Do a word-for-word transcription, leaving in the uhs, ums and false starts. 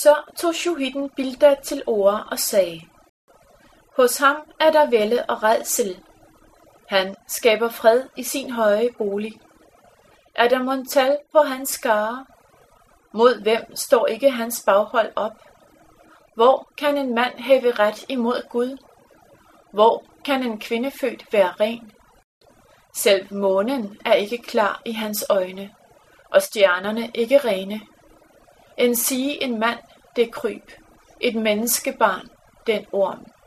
Så tog Shuhiden Bildad til orde og sagde: hos ham er der vælde og rædsel. Han skaber fred i sin høje bolig. Er der mon tal på hans skare? Mod hvem står ikke hans baghold op? Hvor kan en mand have ret imod Gud? Hvor kan en kvinde født være ren? Selv månen er ikke klar i hans øjne, og stjernerne ikke rene. En sige en mand, det kryb, et menneskebarn, den orm.